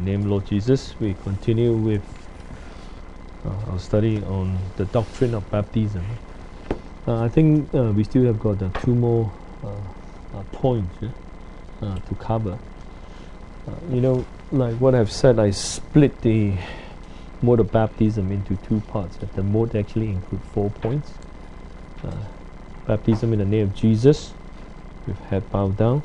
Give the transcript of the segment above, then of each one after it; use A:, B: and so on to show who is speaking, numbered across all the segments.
A: name Lord Jesus, we continue with our study on the doctrine of baptism. I think we still have got two more points to cover. Like what I've said, I split the mode of baptism into two parts. The mode actually includes 4 points. Baptism in the name of Jesus, with head bowed down,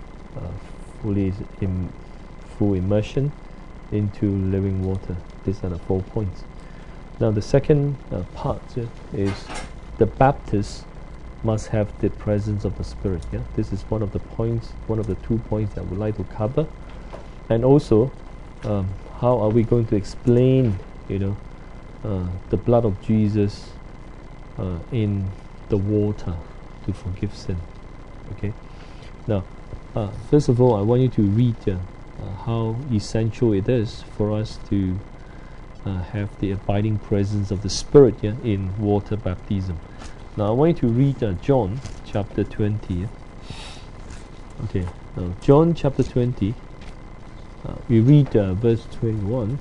A: full immersion into living water. These are the 4 points. Now the second part is the Baptist must have the presence of the Spirit. This is one of the 2 points that I would like to cover. And also, how are we going to explain, the blood of Jesus in the water to forgive sin? Okay. Now, first of all, I want you to read how essential it is for us to have the abiding presence of the Spirit in water baptism. Now, I want you to read John chapter 20. Okay. Now, John chapter 20. We read verse 22,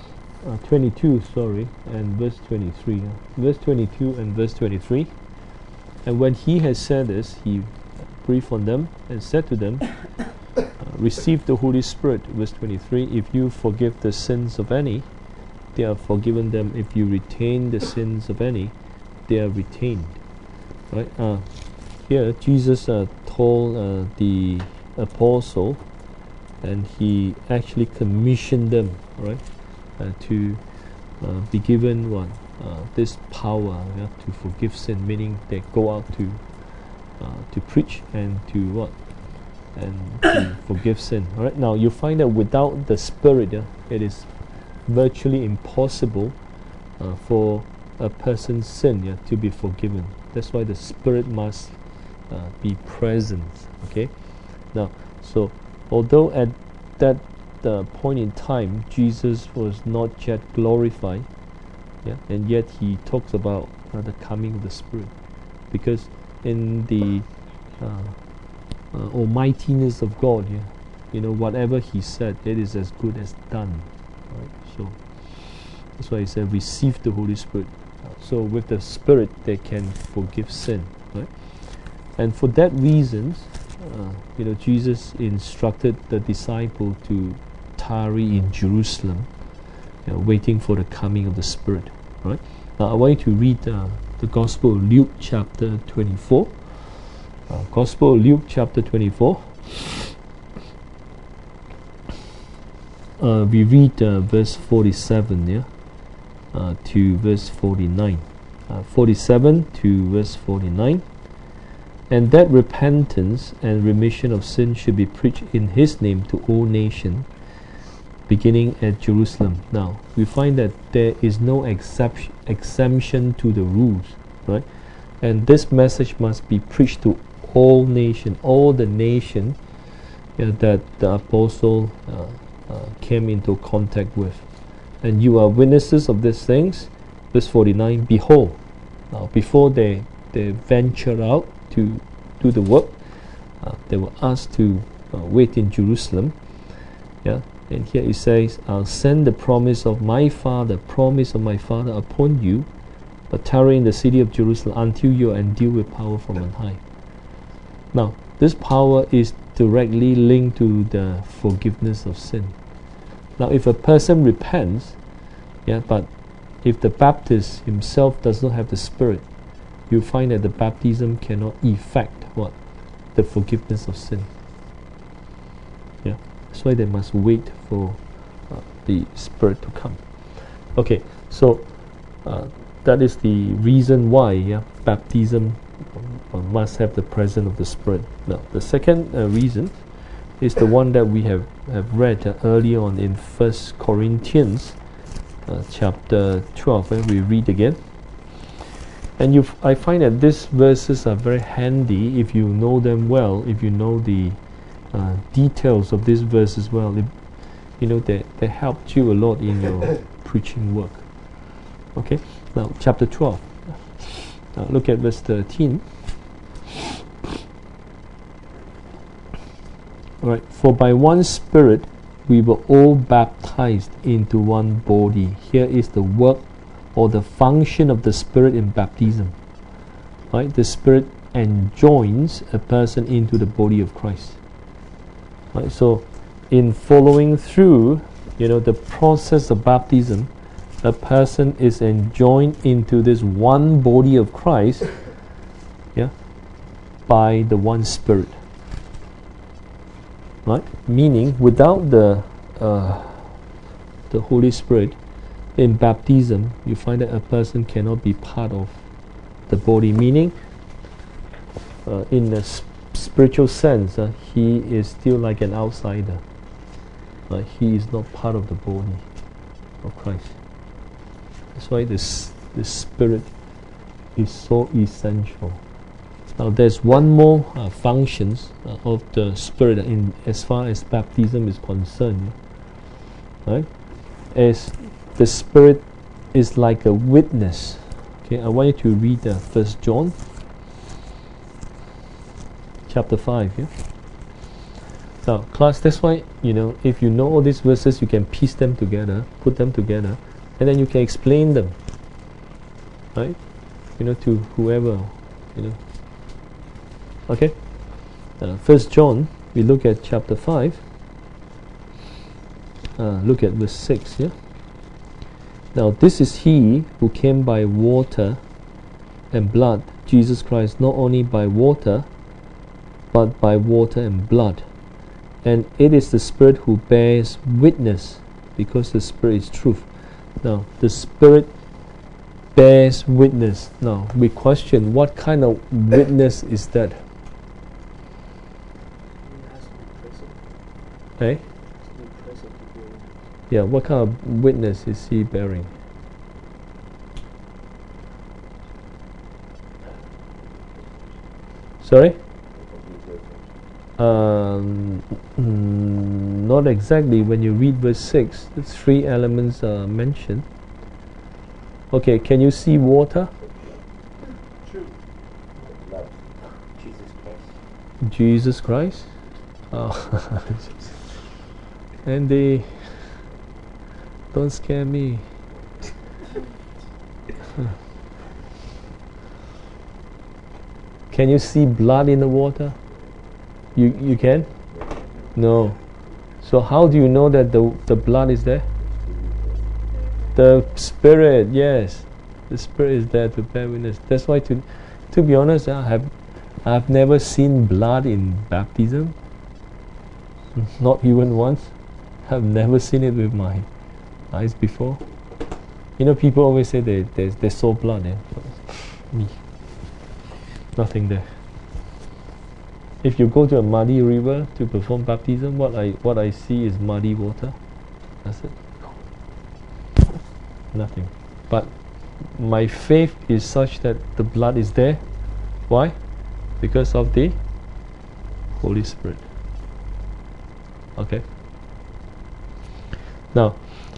A: and verse 23. Verse 22 and verse 23. And when he had said this, he breathed on them and said to them, receive the Holy Spirit. Verse 23, if you forgive the sins of any, they are forgiven them. If you retain the sins of any, they are retained. Right? Here, Jesus told the apostle, and he actually commissioned them, right, to be given this power to forgive sin, meaning they go out to preach and to forgive sin. All right. Now you find that without the Spirit, it is virtually impossible for a person's sin to be forgiven. That's why the Spirit must be present. Okay. Now, so although at that point in time Jesus was not yet glorified, and yet he talks about the coming of the Spirit, because in the almightiness of God, whatever he said, it is as good as done. Right? So that's why he said, receive the Holy Spirit. So with the Spirit, they can forgive sin. Right? And for that reason, Jesus instructed the disciple to tarry in Jerusalem, waiting for the coming of the Spirit. Right? Now I want you to read the Gospel of Luke chapter 24. Gospel of Luke chapter 24. We read verse 47 to verse 49. 47 to verse 49. And that repentance and remission of sin should be preached in his name to all nations, beginning at Jerusalem. Now, we find that there is no exemption to the rules, right? And this message must be preached to all nations, all the nations that the apostle came into contact with. And you are witnesses of these things. Verse 49, behold, now before they venture out to do the work, they were asked to wait in Jerusalem. And here it says, I'll send the promise of my Father upon you, but tarry in the city of Jerusalem until you are endued with power from on high. Now, this power is directly linked to the forgiveness of sin. Now, if a person repents, but if the Baptist himself does not have the Spirit, you find that the baptism cannot effect the forgiveness of sin. That's why they must wait for the Spirit to come. Okay, so that is the reason why baptism must have the presence of the Spirit. Now, the second reason is the one that we have read earlier on in 1 Corinthians chapter 12. We read again. And I find that these verses are very handy if you know them well, if you know the details of these verses well. They helped you a lot in your preaching work. Okay, now chapter 12. Look at verse 13. Alright, for by one Spirit we were all baptized into one body. Here is the work or the function of the Spirit in baptism. Right? The Spirit enjoins a person into the body of Christ. Right? So, in following through, the process of baptism, a person is enjoined into this one body of Christ, by the one Spirit. Right? Meaning, without the Holy Spirit in baptism, you find that a person cannot be part of the body. Meaning, in a spiritual sense, he is still like an outsider. He is not part of the body of Christ. That's why the Spirit is so essential. Now, there's one more functions of the Spirit in as far as baptism is concerned. Right? As the Spirit is like a witness. Okay, I want you to read 1 John chapter 5. Yeah. Now, class, that's why if you know all these verses, you can piece them together, put them together, and then you can explain them. Right? To whoever. Okay. 1 John, we look at chapter 5. Look at verse 6. Yeah. Now, this is he who came by water and blood, Jesus Christ, not only by water, but by water and blood. And it is the Spirit who bears witness, because the Spirit is truth. Now, the Spirit bears witness. Now, we question, what kind of witness is that? Hey? Yeah, what kind of witness is he bearing? Sorry? Not exactly. When you read verse 6, the three elements are mentioned. Okay, can you see water? Jesus Christ? Oh. Andy, don't scare me. Can you see blood in the water? You can? No. So how do you know that the blood is there? The Spirit, yes. The Spirit is there to bear witness. That's why, to be honest, I've never seen blood in baptism. Not even once. I've never seen it with my eyes before. People always say they saw blood. Me. Nothing there. If you go to a muddy river to perform baptism, what I see is muddy water. That's it. Nothing. But my faith is such that the blood is there. Why? Because of the Holy Spirit. Okay. Now,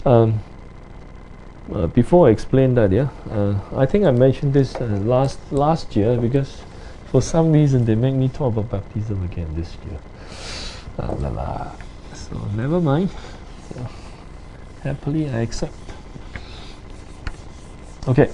A: before I explain that, I think I mentioned this last year, because for some reason they make me talk about baptism again this year. So never mind. So, happily I accept. Okay.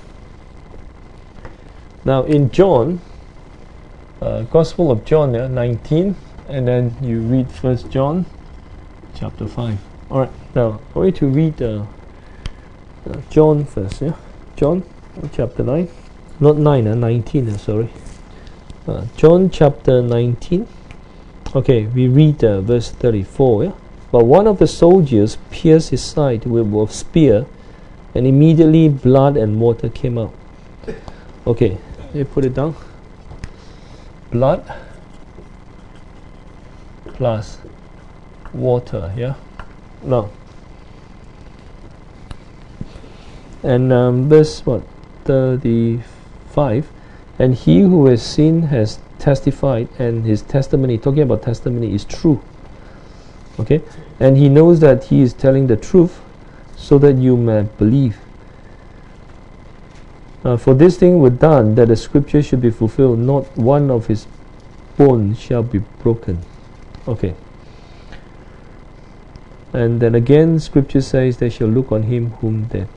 A: Now in John, Gospel of John 19, and then you read 1 John chapter 5. Alright, now I want you to read John first. John chapter 9. Not 9, 19, sorry. John chapter 19. Okay, we read verse 34. But one of the soldiers pierced his side with a spear, and immediately blood and water came out. Okay, you put it down. Blood plus water. Now, and verse 35. And he who has seen has testified, and his testimony, talking about testimony, is true. Okay, and he knows that he is telling the truth, so that you may believe. For this thing was done, that the scripture should be fulfilled. Not one of his bones shall be broken. Okay. And then again, Scripture says they shall look on him whom they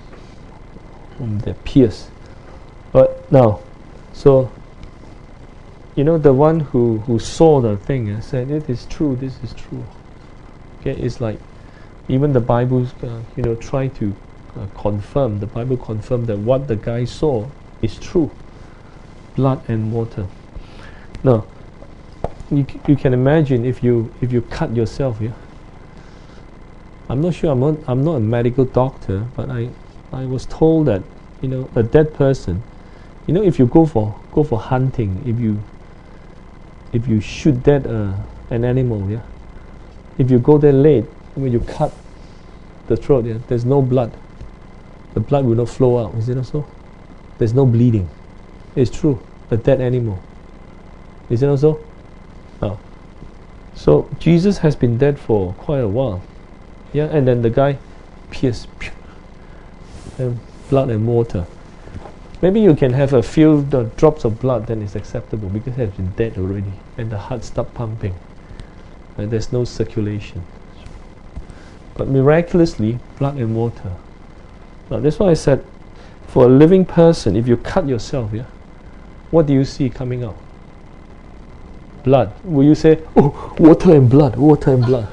A: pierce. But now, so the one who saw the thing said, "It is true. This is true." Okay, it's like even the Bible, try to confirm. The Bible confirmed that what the guy saw is true. Blood and water. Now, you can imagine if you cut yourself. Yeah. I'm not sure. I'm not a medical doctor, but I was told that a dead person. If you go for hunting, if you shoot dead an animal, yeah. If you go there late, when you cut the throat, yeah, there's no blood. The blood will not flow out. Is it also? There's no bleeding. It's true. A dead animal. Is it also? No. So Jesus has been dead for quite a while. Yeah, and then the guy pierced, and blood and water. Maybe you can have a few drops of blood, then it's acceptable because it has been dead already, and the heart stopped pumping, and there's no circulation. But miraculously, blood and water. Now that's why I said, for a living person, if you cut yourself, yeah, what do you see coming out? Blood. Will you say, "Oh, water and blood, water and blood"?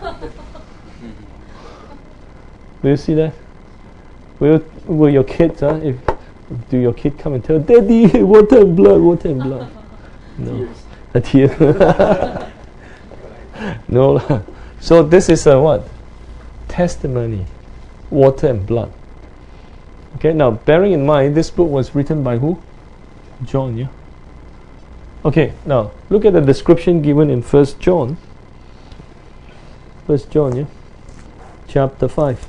A: Will you see that? Will your kids, do your kid come and tell, "Daddy, water and blood, water and blood"? No. A tear. No. So this is a what? Testimony. Water and blood. Okay, now bearing in mind this book was written by who? John, yeah? Okay, now look at the description given in 1 John. 1 John, yeah? Chapter 5.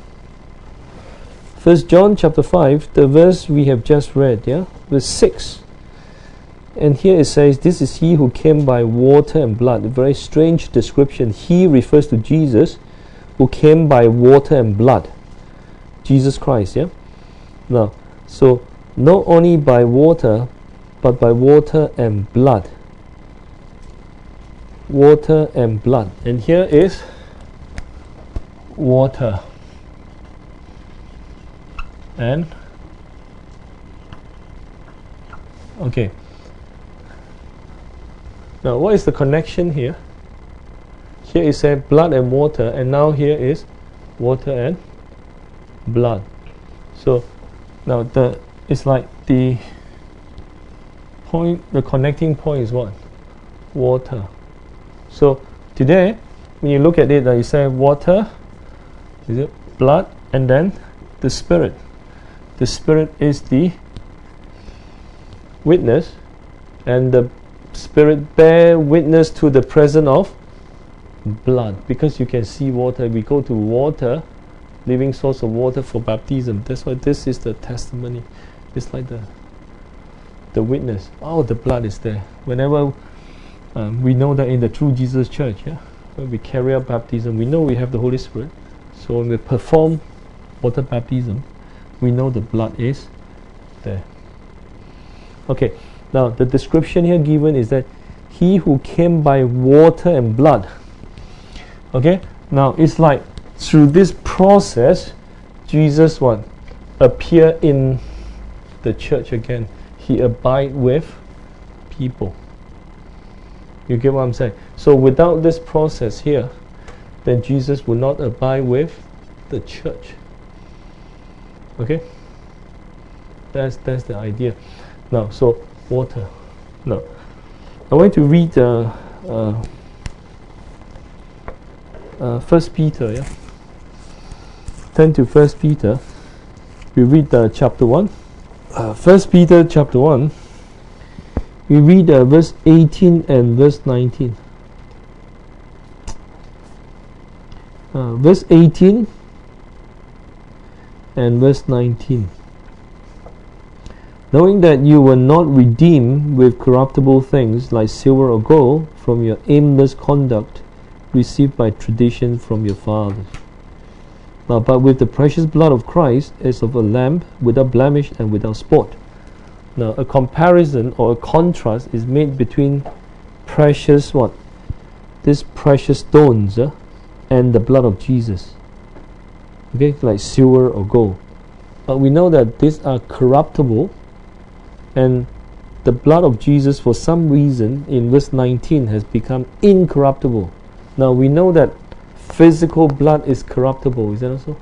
A: 1 John chapter 5, the verse we have just read, yeah? Verse 6. And here it says, "This is he who came by water and blood." A very strange description. He refers to Jesus, who came by water and blood. Jesus Christ, yeah? Now, so not only by water, but by water and blood. Water and blood. And here is water and okay. Now what is the connection here? Here it says blood and water, and now here is water and blood. So now it's like the connecting point is what? Water. So today when you look at it, you say water, is it blood, and then the Spirit. The Spirit is the witness, and the Spirit bear witness to the presence of blood, because you can see water. We go to water, living source of water, for baptism. That's why this is the testimony. It's like the witness. Oh, the blood is there. Whenever we know that in the True Jesus Church, yeah, when we carry out baptism, we know we have the Holy Spirit. So when we perform water baptism, we know the blood is there. Okay, now the description here given is that he who came by water and blood. Okay, now it's like through this process, Jesus appear in the church again. He abide with people. You get what I'm saying? So without this process here, then Jesus will not abide with the church. Okay, that's the idea. Now, so water. Now, I want to read 1 Peter. Yeah, turn to 1 Peter. We read chapter 1. 1 Peter chapter 1. We read verse 18 and verse 19. Verse 18 and verse 19. Knowing that you were not redeemed with corruptible things like silver or gold from your aimless conduct received by tradition from your fathers, but with the precious blood of Christ as of a lamb without blemish and without spot. Now a comparison or a contrast is made between precious these precious stones and the blood of Jesus. okay, like silver or gold. But we know that these are corruptible, and the blood of Jesus, for some reason, in verse 19, has become incorruptible. Now we know that physical blood is corruptible. Is that also?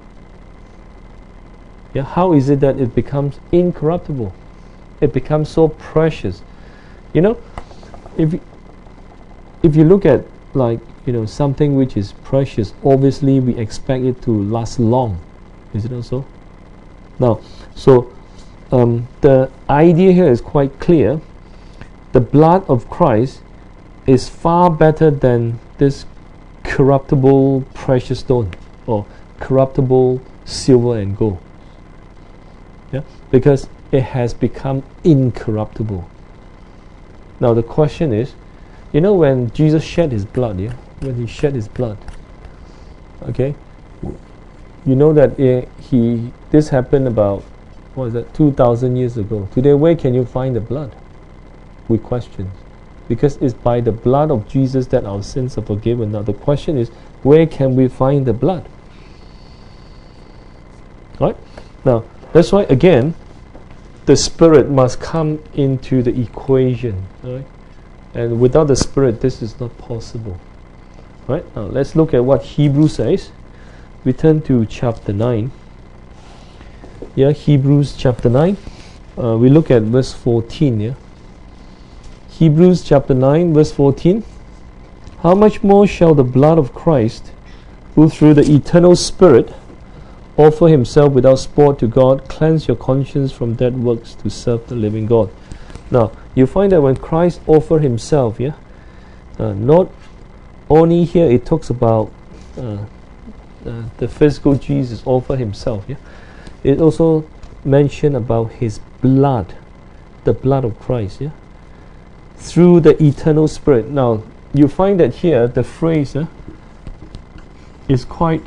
A: Yeah. How is it that it becomes incorruptible? It becomes so precious. You know, if you look at, like, something which is precious, obviously we expect it to last long. Is it also? Now, so the idea here is quite clear. The blood of Christ is far better than this corruptible precious stone or corruptible silver and gold. Yeah, because it has become incorruptible. Now the question is, when Jesus shed his blood, when he shed his blood, okay, that this happened about, 2,000 years ago. Today, where can you find the blood? We question, because it's by the blood of Jesus that our sins are forgiven. Now the question is, where can we find the blood? Right? Now that's why, again, the Spirit must come into the equation, right? And without the Spirit, this is not possible. Right? Now let's look at what Hebrews says. We turn to chapter 9. Yeah, Hebrews chapter 9. We look at verse 14. Yeah, Hebrews chapter 9, verse 14. How much more shall the blood of Christ, who through the eternal Spirit offer himself without spot to God, cleanse your conscience from dead works to serve the living God? Now you find that when Christ offered himself, not only here it talks about the physical Jesus offer himself, it also mentioned about his blood, the blood of Christ, through the eternal Spirit. Now you find that here the phrase is quite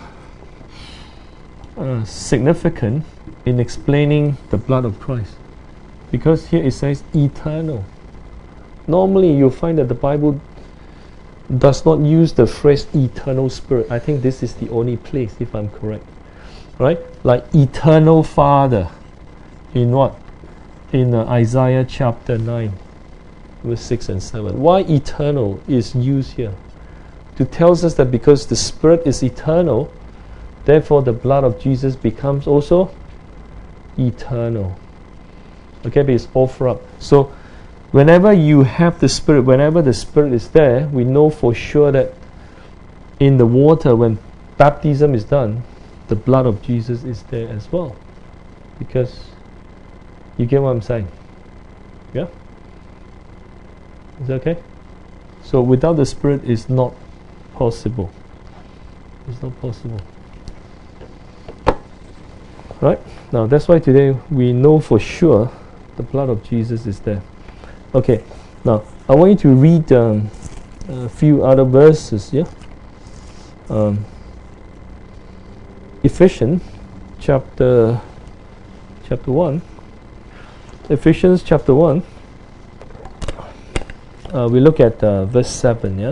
A: significant in explaining the blood of Christ, because here it says eternal. Normally you find that the Bible does not use the phrase eternal Spirit. I think this is the only place, if I'm correct, right? Like eternal Father in what? In Isaiah chapter 9 verse 6 and 7. Why eternal is used here? To tell us that because the Spirit is eternal, therefore the blood of Jesus becomes also eternal. Okay, but it's offered up. So whenever you have the Spirit, whenever the Spirit is there, we know for sure that in the water, when baptism is done, the blood of Jesus is there as well. Because, you get what I'm saying? Yeah? Is that okay? So without the Spirit, it's not possible. It's not possible. Right? Now that's why today we know for sure the blood of Jesus is there. Okay, now I want you to read a few other verses. Ephesians chapter 1. Ephesians chapter 1. We look at verse 7.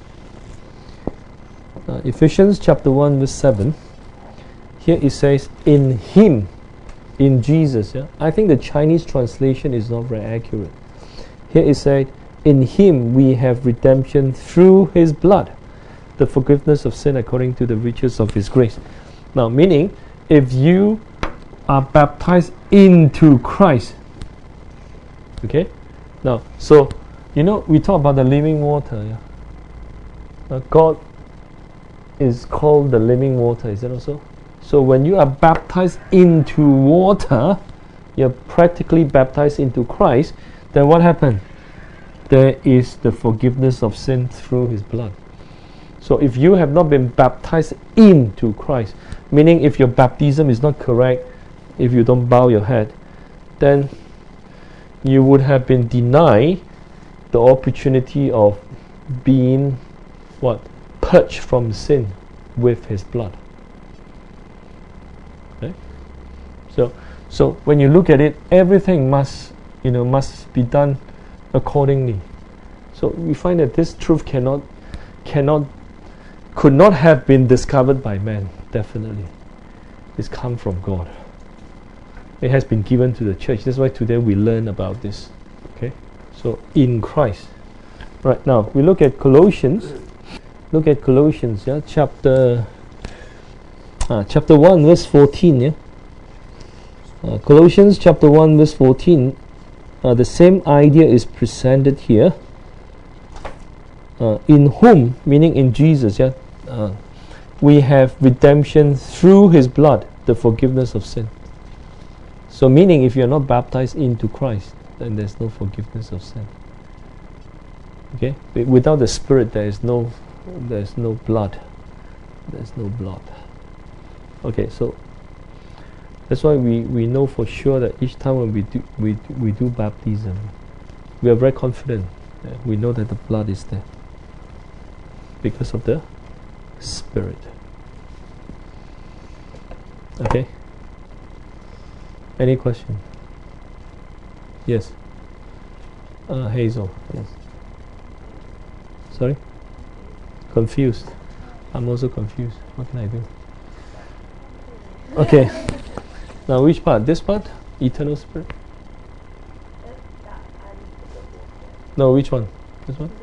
A: Ephesians chapter 1 verse 7. Here it says, in Him, in Jesus. I think the Chinese translation is not very accurate. Here it said, in Him we have redemption through His blood, the forgiveness of sin according to the riches of His grace. Now, meaning, if you are baptized into Christ, okay? Now, so, we talk about the living water. God is called the living water, is that also? So when you are baptized into water, you're practically baptized into Christ, then what happened? There is the forgiveness of sin through His blood. So if you have not been baptized into Christ, meaning if your baptism is not correct, if you don't bow your head, then you would have been denied the opportunity of being purged from sin with His blood. Okay? So when you look at it, everything must be done accordingly. So we find that this truth could not have been discovered by man, definitely. It's come from God. It has been given to the church. That's why today we learn about this. Okay, so in Christ. Right, now we look at Colossians. Look at Colossians, yeah, chapter 1, verse 14. Yeah, Colossians chapter 1, verse 14. The same idea is presented here. In whom, meaning in Jesus, yeah, we have redemption through His blood, the forgiveness of sin. So, meaning if you are not baptized into Christ, then there's no forgiveness of sin. Okay, without the Spirit, there's no blood. There's no blood. Okay, so that's why we know for sure that each time when we do baptism, we are very confident. We know that the blood is there because of the Spirit. Okay. Any question? Yes. Hazel. Yes. Sorry? Confused. I'm also confused. What can I do? Okay. Now which part? This part? Eternal Spirit? No, which one? This one?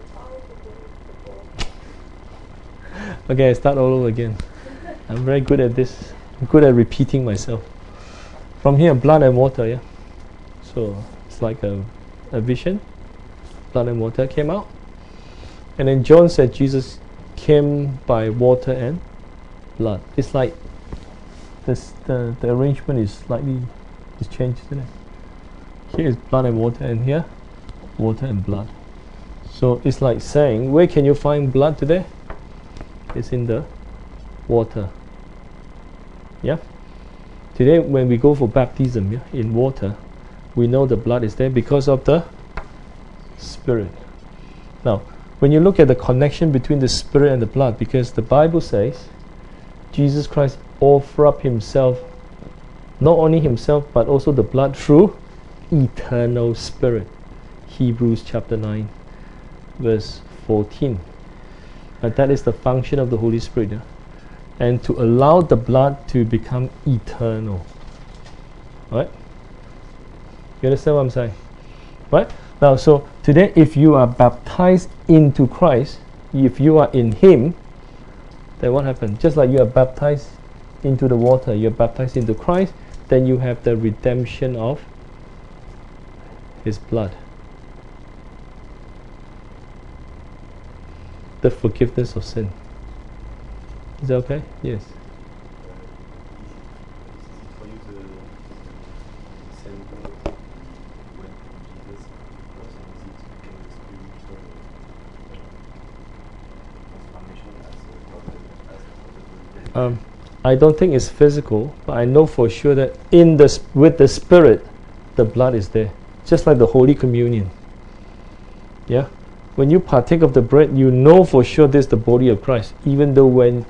A: Okay, I start all over again. I'm very good at this. I'm good at repeating myself. From here, blood and water, yeah? So it's like a vision. Blood and water came out. And then John said Jesus came by water and blood. It's like this, the arrangement is slightly changed, isn't it? Here is blood and water, and here water and blood. So it's like saying, where can you find blood today? It's in the water. Yeah? Today when we go for baptism, yeah, in water, we know the blood is there because of the Spirit. Now, when you look at the connection between the Spirit and the blood, because the Bible says Jesus Christ offered up Himself, not only Himself but also the blood through eternal Spirit. Hebrews chapter 9 verse 14. But that is the function of the Holy Spirit, yeah? And to allow the blood to become eternal. Right? You understand what I'm saying? Right? Now, so today, if you are baptized into Christ, if you are in Him, then what happens? Just like you are baptized into the water, you are baptized into Christ, then you have the redemption of His blood. The forgiveness of sin. Is that okay? Yes.
B: For you to send God when Jesus was on the spiritual transformation as
A: I don't think it's physical, but I know for sure that with the Spirit, the blood is there, just like the Holy Communion. Yeah, when you partake of the bread, you know for sure this is the body of Christ, even though when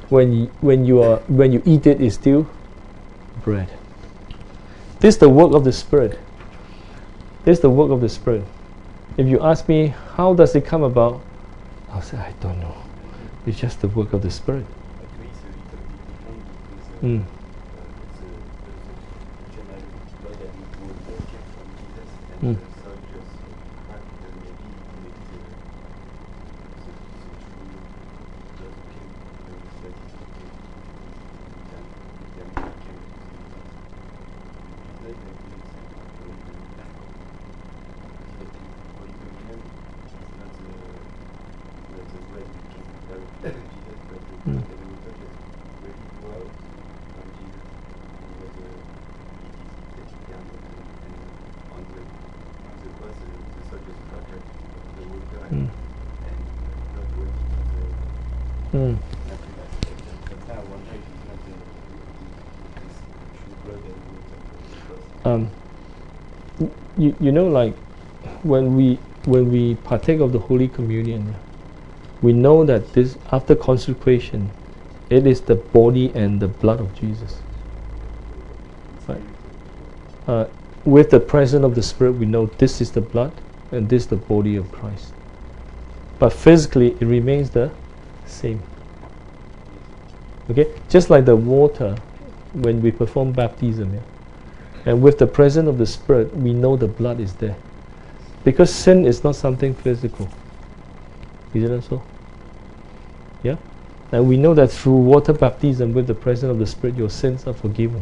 A: you eat it, it's still bread. This is the work of the Spirit. This is the work of the Spirit. If you ask me how does it come about, I'll say I don't know. It's just the work of the Spirit. Mm. Mm. You know, like when we partake of the Holy Communion, we know that this, after consecration, it is the body and the blood of Jesus. Right? With the presence of the Spirit, we know this is the blood and this is the body of Christ. But physically, it remains the same. Okay, just like the water when we perform baptism. Yeah? And with the presence of the Spirit, we know the blood is there. Because sin is not something physical. Isn't it so? Yeah? And we know that through water baptism with the presence of the Spirit, your sins are forgiven.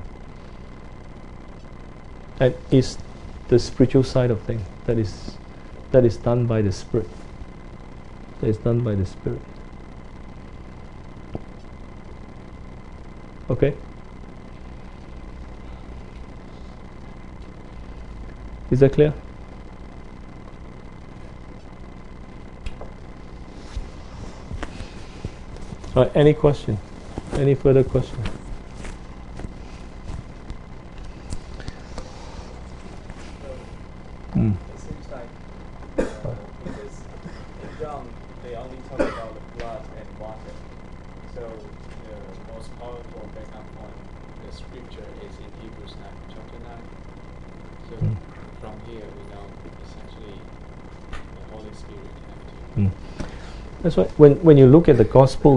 A: And it's the spiritual side of things that is done by the Spirit. That is done by the Spirit. Okay? Is that clear? Any question? Any further question?
B: It seems like because in John they only talk about the blood and water. So the most powerful backup point, the scripture is in Hebrews chapter 9. So from here we know essentially the Holy Spirit have to.
A: That's why when you look at the gospel,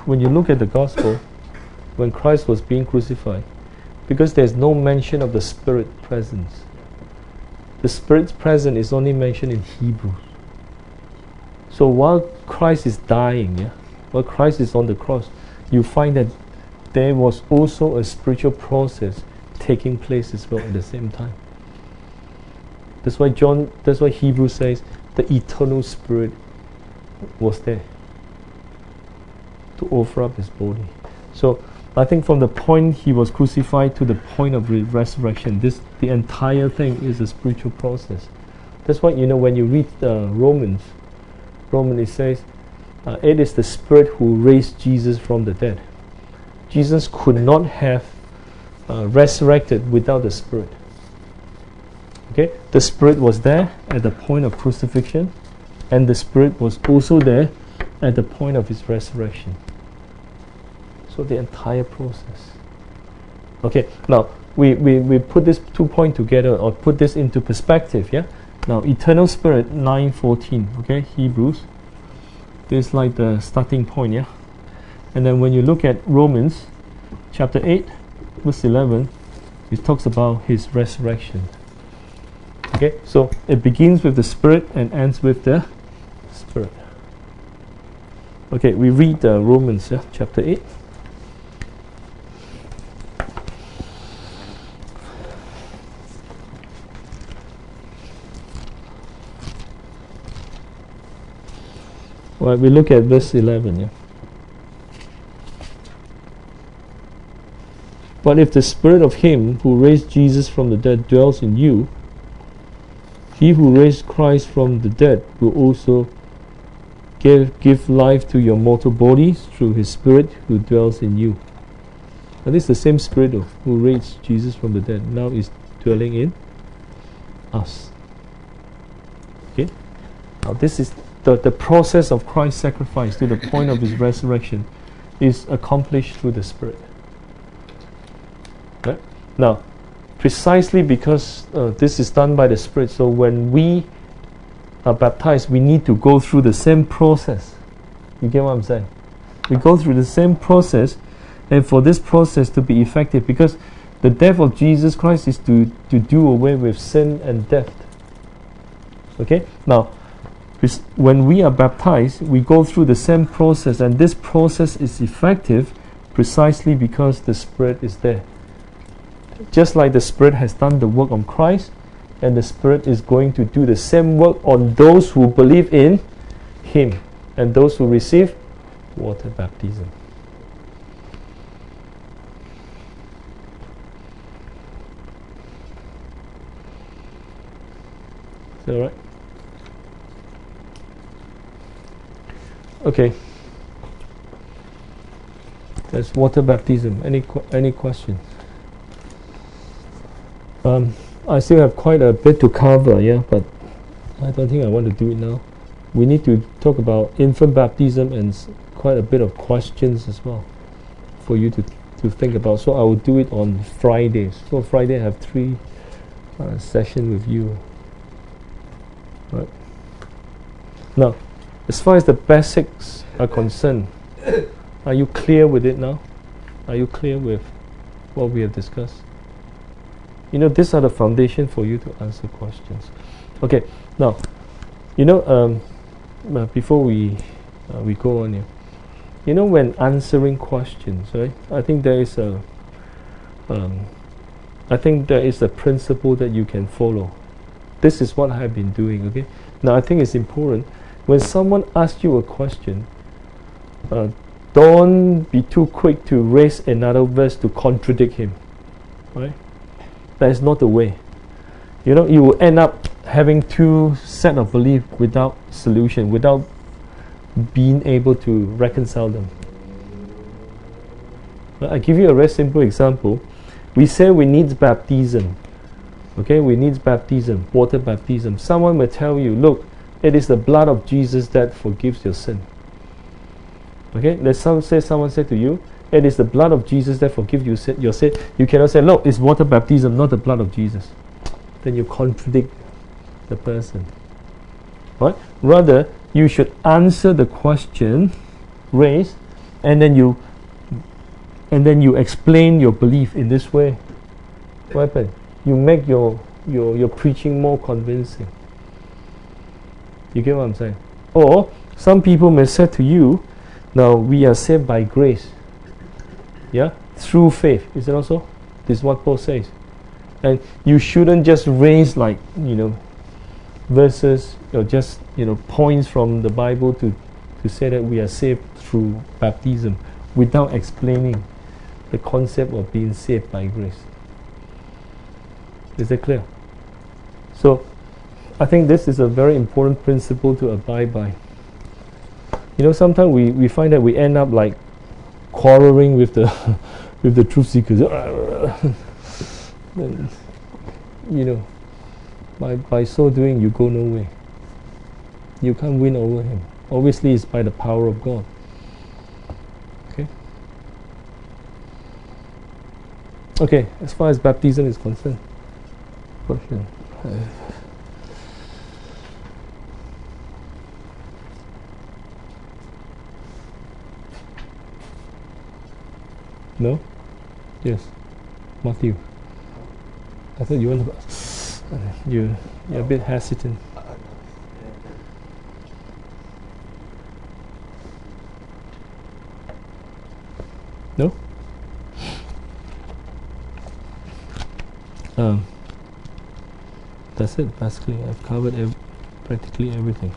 A: when Christ was being crucified, because there's no mention of the Spirit presence. The Spirit's presence is only mentioned in Hebrews. So while Christ is dying, while Christ is on the cross, you find that there was also a spiritual process taking place as well at the same time. That's why Hebrews says the eternal Spirit was there to offer up his body. So I think from the point he was crucified to the point of resurrection, the entire thing is a spiritual process. That's why when you read Romans it says it is the Spirit who raised Jesus from the dead. Jesus could not have resurrected without the Spirit. Okay, the Spirit was there at the point of crucifixion, and the Spirit was also there at the point of his resurrection. So the entire process. Okay, now we put this 2 points together, or put this into perspective. Yeah. Now eternal Spirit 9:14. Okay, Hebrews. This is like the starting point. Yeah. And then when you look at Romans chapter 8, verse 11, it talks about his resurrection. Okay, so it begins with the Spirit and ends with the Spirit. Okay, we read Romans chapter 8. Well, we look at verse 11. Yeah. But if the Spirit of him who raised Jesus from the dead dwells in you, he who raised Christ from the dead will also give life to your mortal bodies through his Spirit who dwells in you. And this is the same Spirit who raised Jesus from the dead now is dwelling in us. Okay? Now this is the process of Christ's sacrifice to the point of his resurrection is accomplished through the Spirit. Right? Now, precisely because this is done by the Spirit, so when we are baptized, we need to go through the same process. You get what I'm saying? We go through the same process, and for this process to be effective, because the death of Jesus Christ is to do away with sin and death. Okay? Now, when we are baptized, we go through the same process, and this process is effective precisely because the Spirit is there. Just like the Spirit has done the work on Christ, and the Spirit is going to do the same work on those who believe in him and those who receive water baptism. Is that all right? Okay. That's water baptism. Any questions? I still have quite a bit to cover, but I don't think I want to do it now. We need to talk about infant baptism and quite a bit of questions as well for you to think about. So I will do it on Fridays. So Friday I have 3 sessions with you. Right. Now, as far as the basics are concerned, are you clear with it now? Are you clear with what we have discussed. You know, these are the foundation for you to answer questions. Okay, now, you know, before we go on here, you know, when answering questions, right? I think there is a principle that you can follow. This is what I have been doing. Okay, now I think it's important when someone asks you a question. Don't be too quick to raise another verse to contradict him. Right? That is not the way. You know, you will end up having two set of belief without solution, without being able to reconcile them. I give you a very simple example. We say we need baptism. Okay, we need baptism, water baptism. Someone will tell you, look, it is the blood of Jesus that forgives your sin. Okay, someone said to you, it is the blood of Jesus that forgives you your sin. You cannot say, look, it's water baptism, not the blood of Jesus. Then you contradict the person. Right? Rather, you should answer the question raised, and then you explain your belief in this way. What happened? You make your preaching more convincing. You get what I'm saying? Or some people may say to you, now we are saved by grace. Yeah? Through faith. Is it also? This is what Paul says. And you shouldn't just raise verses or just points from the Bible to say that we are saved through baptism without explaining the concept of being saved by grace. Is that clear? So I think this is a very important principle to abide by. You know, sometimes we find that we end up like quarreling with the with the truth seekers. And, by so doing, you go nowhere. You can't win over him. Obviously, it's by the power of God. Okay. Okay. As far as baptism is concerned, question. No? Yes. Matthew. I thought you wanted to. You're a bit hesitant. No? That's it. Basically, I've covered practically everything.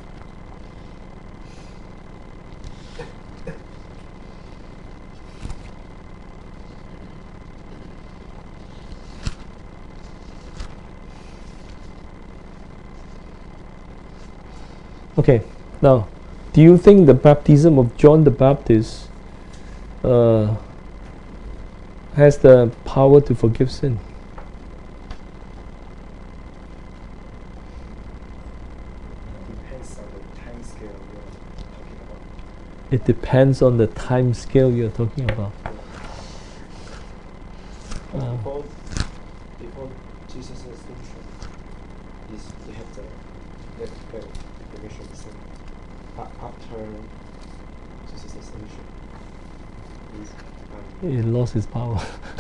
A: Okay, now, do you think the baptism of John the Baptist has the power to forgive sin? It depends on the time scale you're talking about.
B: Before Jesus' ascension, they have the remission of sin. After Jesus' ascension,
A: it lost its power.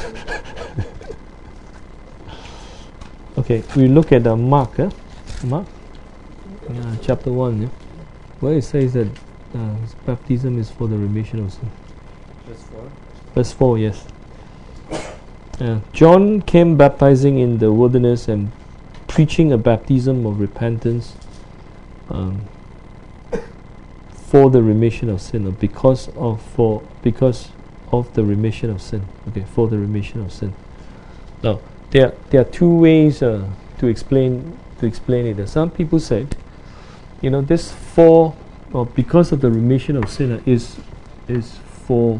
A: Okay, we look at the Mark. Mark, chapter 1, where it says that baptism is for the remission of sin.
B: Verse 4?
A: Verse 4, yes. John came baptizing in the wilderness and preaching a baptism of repentance for the remission of sin, or because of the remission of sin. Okay, for the remission of sin. Now, there are two ways to explain it. Some people say, this for or because of the remission of sin is for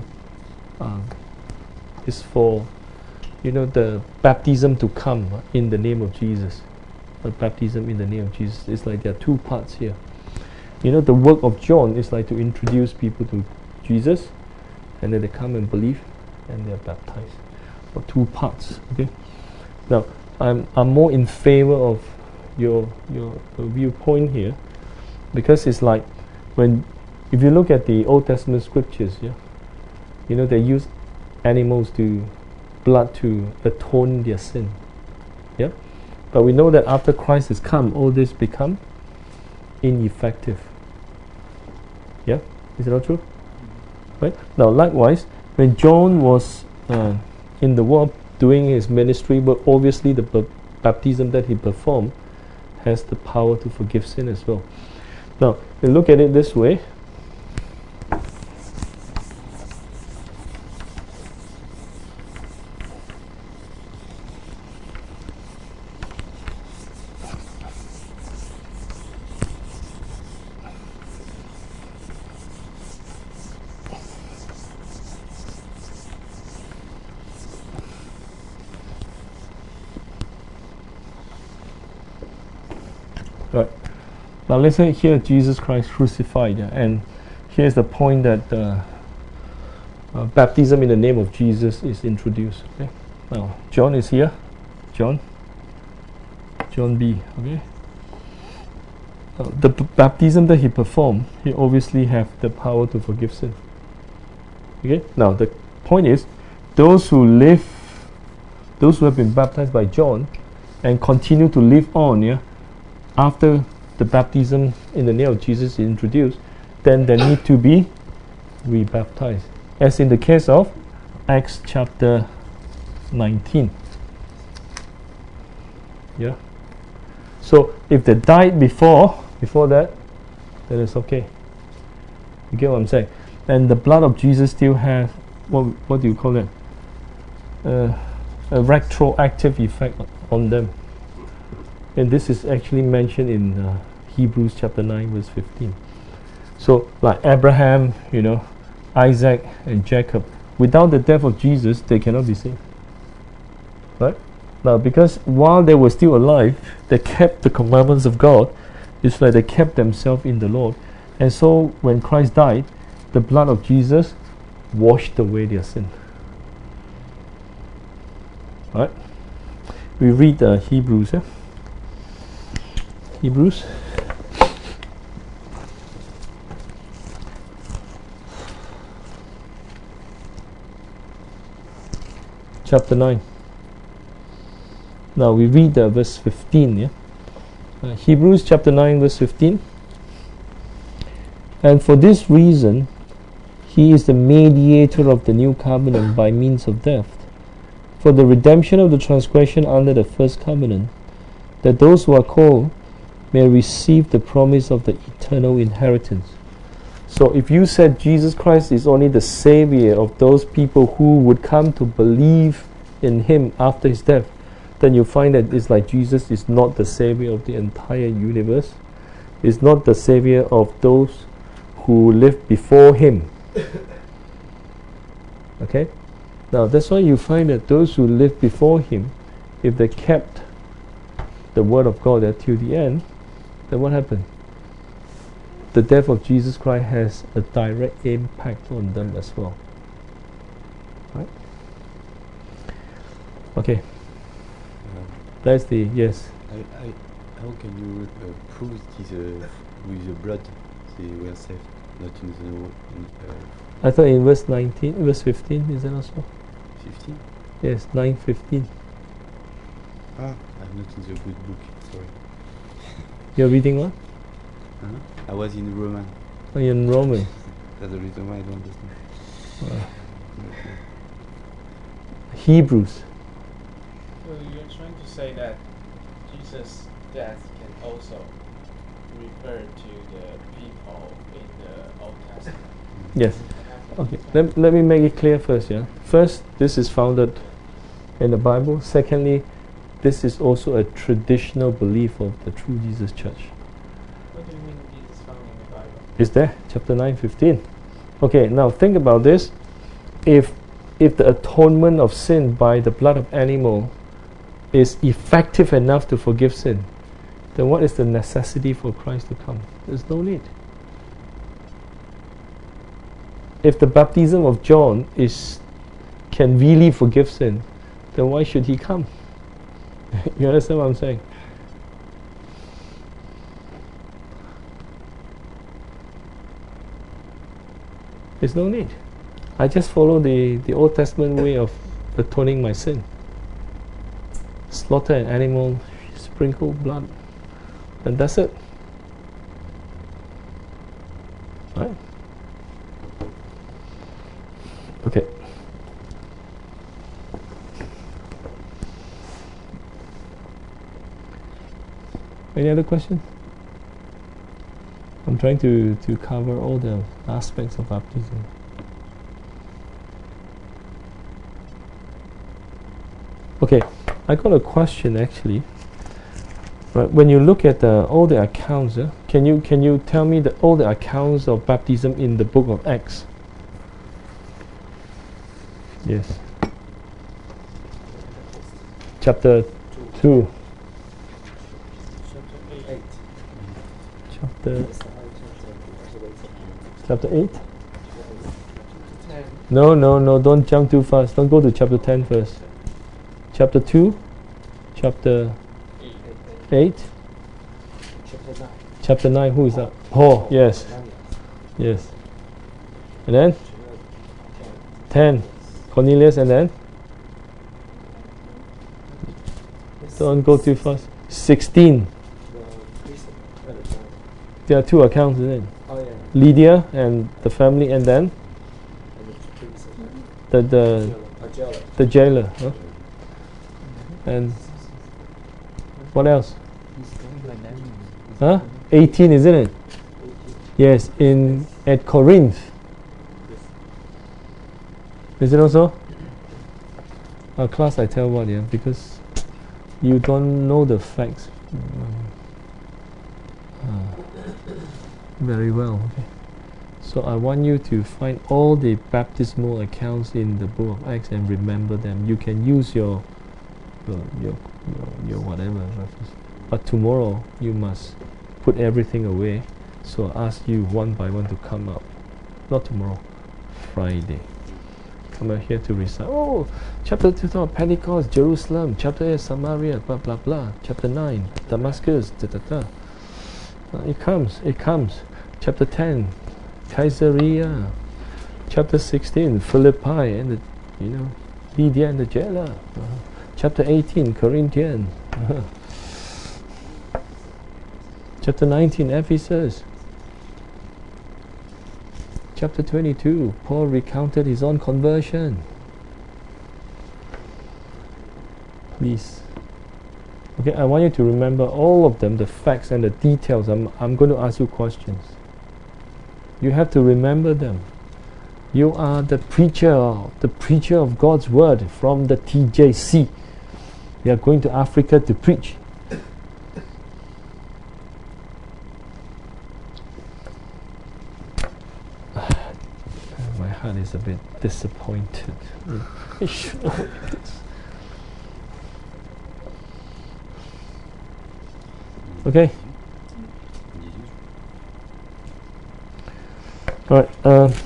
A: the baptism to come in the name of Jesus. The baptism in the name of Jesus. It's like there are two parts here. The work of John is like to introduce people to Jesus, and then they come and believe, and they are baptized. For two parts. Okay. Now, I'm more in favor of your viewpoint here, because it's like if you look at the Old Testament scriptures, they use animals to blood to atone their sin. Yeah? But we know that after Christ has come, all this become ineffective. Yeah? Is it not true? Right? Now, likewise, when John was in the world doing his ministry, but obviously the baptism that he performed has the power to forgive sin as well. Now, we look at it this way. Right. Now let's say here Jesus Christ crucified, and here's the point that baptism in the name of Jesus is introduced. Okay. Now John is here. John B. Okay. The baptism that he performed, he obviously have the power to forgive sin. Okay. Now the point is, those who have been baptized by John and continue to live on, yeah, after the baptism in the name of Jesus is introduced, then they need to be rebaptized, as in the case of Acts chapter 19. Yeah. So if they died before that, then it's okay. You get what I'm saying? And the blood of Jesus still has what do you call it? A retroactive effect on them. And this is actually mentioned in Hebrews chapter 9 verse 15. So like Abraham, Isaac and Jacob, without the death of Jesus, they cannot be saved. Right? Now, because while they were still alive, they kept the commandments of God. It's like they kept themselves in the Lord. And so when Christ died, the blood of Jesus washed away their sin. Right? We read Hebrews. Hebrews chapter 9. Now we read verse 15. Yeah? Hebrews chapter 9 verse 15. And for this reason, he is the mediator of the new covenant by means of death, for the redemption of the transgression under the first covenant, that those who are called may receive the promise of the eternal inheritance. So if you said Jesus Christ is only the Savior of those people who would come to believe in Him after His death, then you find that it's like Jesus is not the Savior of the entire universe. Is not the Savior of those who lived before Him. Okay? Now that's why you find that those who lived before Him, if they kept the Word of God till the end, then what happened? The death of Jesus Christ has a direct impact on them as well. Right? Okay. That's the, yes.
C: How can you prove this with the blood they were saved, not in the...
A: I thought in verse 19, verse 15, is that also?
C: 15?
A: Yes, 9:15.
C: I'm not in the good book, sorry.
A: You're reading what?
C: I was in Roman.
A: Oh, you're in Roman.
C: That's the reason why I don't understand.
A: Hebrews.
B: So you're trying to say that Jesus' death can also refer to the people in the Old Testament?
A: Yes. Okay. Let me make it clear first. Yeah. First, this is founded in the Bible. Secondly, this is also a traditional belief of the true Jesus Church.
B: What do you mean Jesus found in the Bible?
A: It's there, chapter 9:15. Okay, now think about this. If the atonement of sin by the blood of animal is effective enough to forgive sin, then what is the necessity for Christ to come? There's no need. If the baptism of John can really forgive sin, then why should he come? You understand what I'm saying? There's no need. I just follow the Old Testament way of atoning my sin. Slaughter an animal, sprinkle blood, and that's it. Right? Okay. Any other questions? I'm trying to cover all the aspects of baptism. Okay, I got a question actually. Right, when you look at all the accounts, can you tell me all the accounts of baptism in the book of Acts? Yes. Chapter 2. Chapter 8? No, don't jump too fast. Don't go to chapter 10 first. Chapter 2? Chapter 8? Chapter 9, who is that? Paul, yes. Yes. And then? 10. Cornelius, and then? Don't go too fast. 16. There are 2 accounts, isn't it? Lydia and the family, and then? The jailer. Huh? And what else? Huh? 18, isn't it? Yes, at Corinth. Is it also? Our class, I tell what, because you don't know the facts very well. Okay. So I want you to find all the baptismal accounts in the book of Acts and remember them. You can use your whatever reference, but tomorrow you must put everything away. So I ask you one by one to come up. Not tomorrow, Friday. Come out here to recite. Oh, chapter 2, Pentecost, Jerusalem. Chapter 8, Samaria, blah blah blah. Chapter 9, Damascus, da da da. It comes. Chapter 10, Caesarea. Chapter 16, Philippi, and Lydia and the jailer. Chapter 18, Corinthians. Chapter 19, Ephesus. Chapter 22, Paul recounted his own conversion. Please. Okay, I want you to remember all of them, the facts and the details. I'm going to ask you questions. You have to remember them. You are the preacher of God's word from the TJC. We are going to Africa to preach. My heart is a bit disappointed. Okay. All right.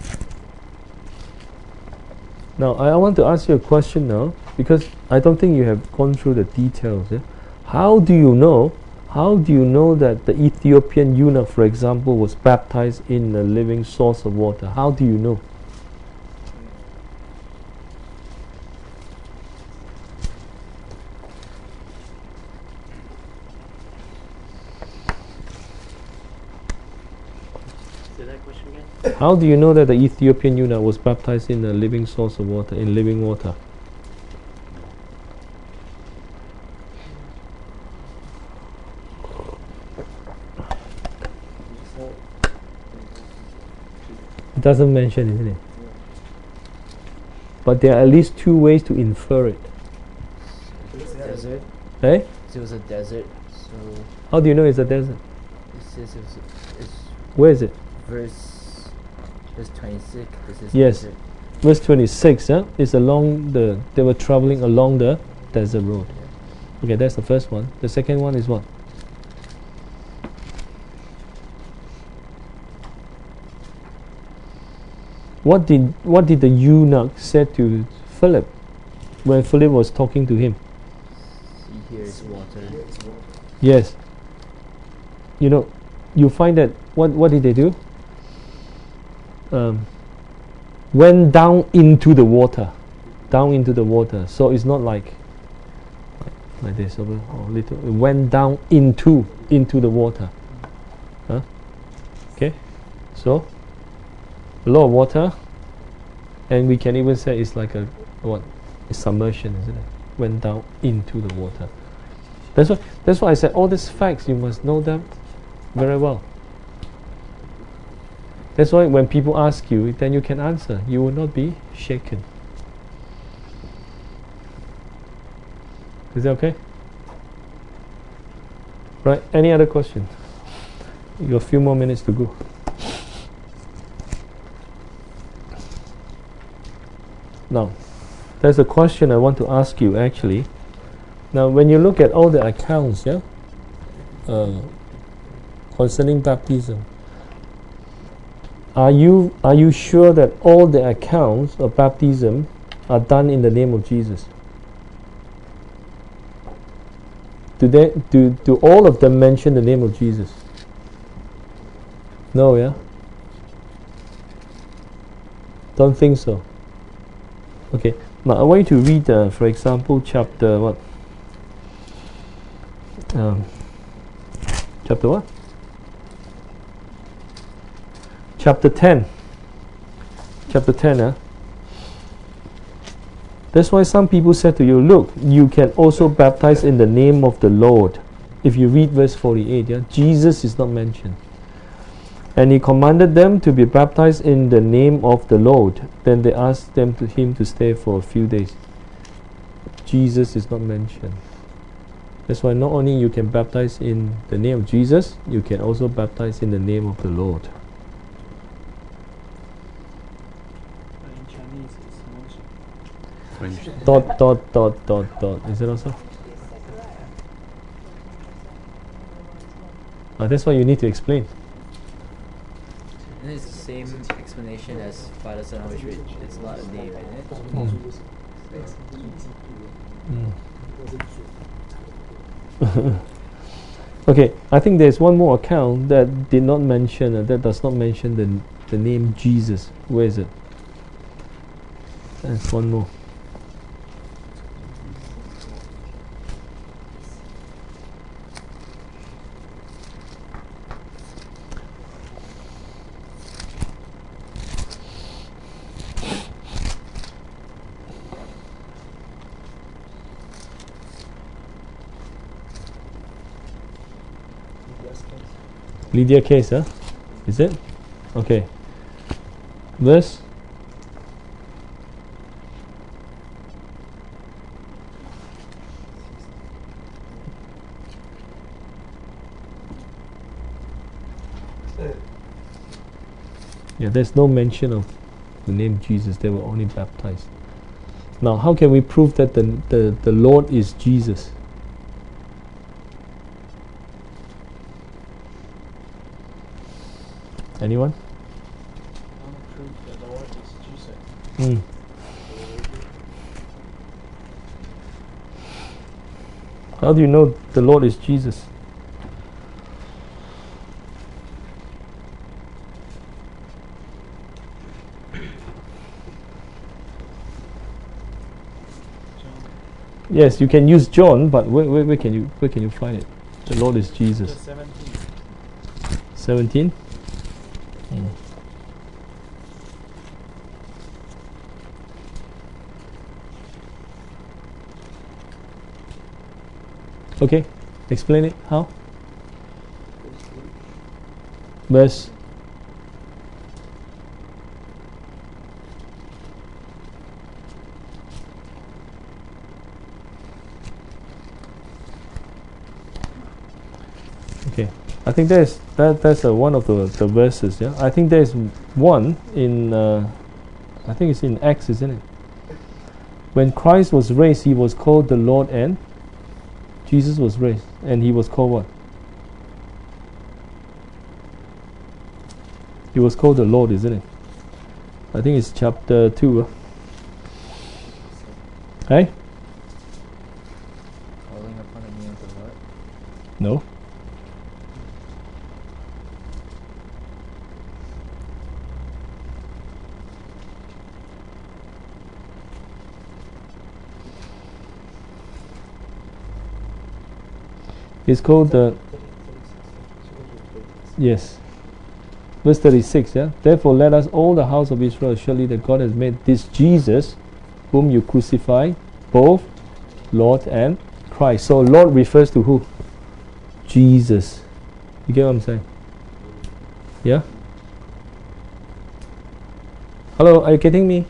A: Now I want to ask you a question now, because I don't think you have gone through the details. How do you know that the Ethiopian eunuch, for example, was baptized in a living source of water? How do you know? How do you know that the Ethiopian eunuch was baptized in a living source of water, in living water? It doesn't mention, isn't it? But there are at least 2 ways to infer it.
D: It's a desert.
A: Eh?
D: It was a desert, so...
A: How do you know it's a desert?
D: It says it's
A: Where is it?
D: verse 26. This is
A: Yes.
D: desert.
A: Verse 26, is along they were traveling along the desert road. Okay, that's the first one. The second one is what? What did the eunuch say to Philip when Philip was talking to him?
D: See, here is water.
A: Yes. You find that what did they do? Went down into the water. down into the water. So it's not like this, or little. It went down into the water. Huh? Okay, so a lot of water, and we can even say it's like a It's submersion, isn't it? Went down into the water. That's why I said all these facts, you must know them very well. That's why when people ask you, then you can answer. You will not be shaken. Is that okay? Right, any other question? You got a few more minutes to go. Now, there's a question I want to ask you actually. Now, when you look at all the accounts, concerning baptism, are you sure that all the accounts of baptism are done in the name of Jesus? Do all of them mention the name of Jesus? No, yeah? Don't think so. Okay, now I want you to read, for example, chapter what? Chapter what? Chapter 10. Chapter 10, That's why some people said to you, look, you can also baptize in the name of the Lord. If you read verse 48, Jesus is not mentioned. And he commanded them to be baptized in the name of the Lord. Then they asked him to stay for a few days. Jesus is not mentioned. That's why not only you can baptize in the name of Jesus, you can also baptize in the name of the Lord.
B: In Chinese, it's mentioned.
A: Dot. Is it also? That's why you need to explain.
D: And it's the same explanation as Father, Son, Holy Spirit. It's not a name, isn't it?
A: Okay, I think there's one more account that did not mention, that does not mention the name Jesus. Where is it? There's one more. Lydia case, Is it? Okay. Verse. Yeah, there's no mention of the name Jesus. They were only baptized. Now, how can we prove that the Lord is Jesus? Anyone?
B: Prove the Lord is Jesus.
A: How do you know the Lord is Jesus? Yes, you can use John, but where can you find it? The Lord is Jesus. 17. Okay, explain it. How? Verse. Okay, I think that's one of the verses. Yeah, I think there's one in I think it's in Acts, isn't it? When Christ was raised, he was called the Lord, and Jesus was raised, and he was called what? He was called the Lord, isn't it? I think it's chapter 2. Hey?
D: Calling upon the name of the Lord.
A: No. It's called the. Yes. Verse 36, yeah? Therefore let us all the house of Israel assuredly that God has made this Jesus, whom you crucified, both Lord and Christ. So Lord refers to who? Jesus. You get what I'm saying? Yeah? Hello, are you getting me?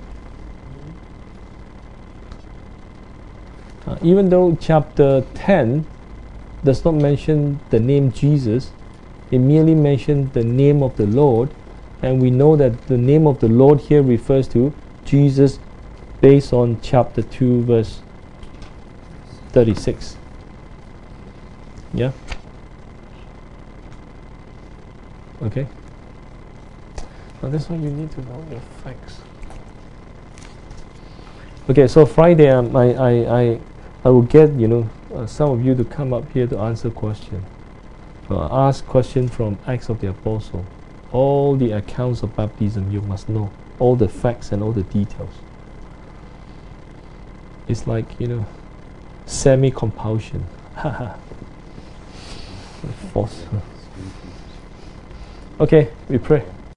A: Even though chapter 10 does not mention the name Jesus, it merely mentioned the name of the Lord, and we know that the name of the Lord here refers to Jesus based on chapter 2 verse 36. Yeah? Okay? Now that's why you need to know your facts. Okay, so Friday I will get some of you to come up here to answer questions. Ask questions from Acts of the Apostle. All the accounts of baptism you must know. All the facts and all the details. It's like, semi-compulsion. Force. Okay, we pray.